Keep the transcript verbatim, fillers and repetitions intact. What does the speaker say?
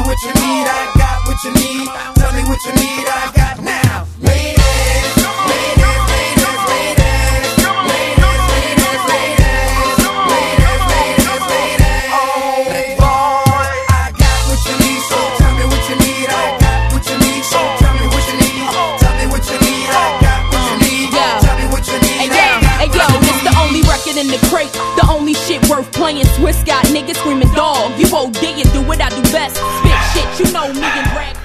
what you need, I got what you need. Tell me what you need, I got now. Ladies, ladies, ladies, ladies, ladies, ladies, ladies, ladies, ladies, ladies. Oh boy, I got what you need, so tell me what you need. I got what you need, so tell me what you need. Tell me what you need, I got what you need. Tell me what you need. Hey yo, it's the only record in the crate, the only shit worth playing. Swiss got niggas screaming dog. You O D and do what I do best. Spit shit, you know me and brag.